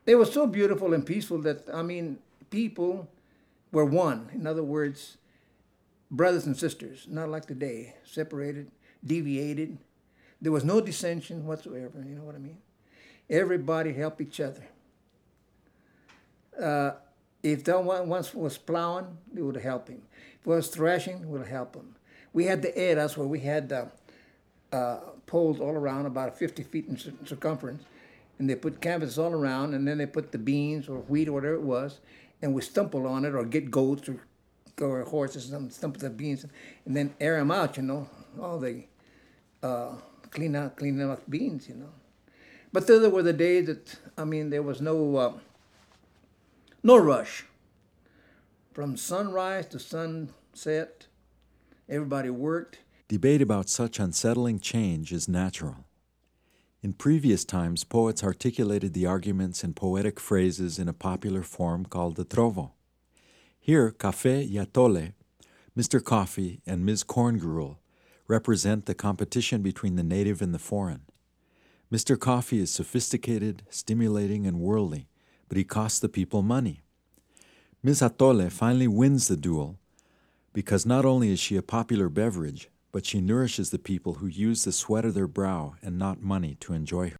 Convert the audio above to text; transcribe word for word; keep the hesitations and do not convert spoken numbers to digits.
They were so beautiful and peaceful that, I mean, people were one. In other words, brothers and sisters, not like today, separated, deviated. There was no dissension whatsoever, you know what I mean? Everybody helped each other. Uh, if someone once was plowing, they would help him. If it was threshing, we would help him. We had the eras where we had uh, uh, poles all around, about fifty feet in circumference, and they put canvas all around, and then they put the beans or wheat or whatever it was, and we stumble on it or get goats or, or horses and stumble the beans, and then air them out, you know, all the uh, clean out, clean out beans, you know. But there were the days that, I mean, there was no uh, no rush. From sunrise to sunset, everybody worked. Debate about such unsettling change is natural. In previous times, poets articulated the arguments in poetic phrases in a popular form called the trovo. Here, Café y Atole, Mister Coffee, and Miz Corn Gruel represent the competition between the native and the foreign. Mister Coffee is sophisticated, stimulating, and worldly, but he costs the people money. Miz Atole finally wins the duel because not only is she a popular beverage, but she nourishes the people who use the sweat of their brow and not money to enjoy her.